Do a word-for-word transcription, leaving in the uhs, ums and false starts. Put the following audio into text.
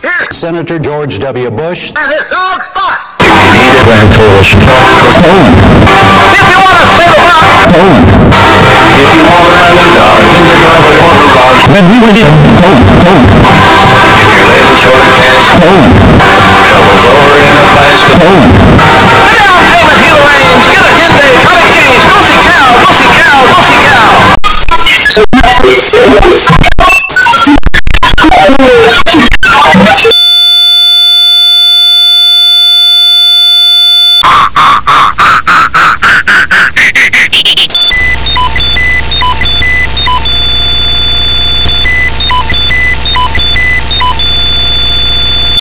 Here. Senator George W. Bush. And his dog Spot. Grand Coalition. Poland. Poland. When we went in, Poland, Poland. Poland. Poland.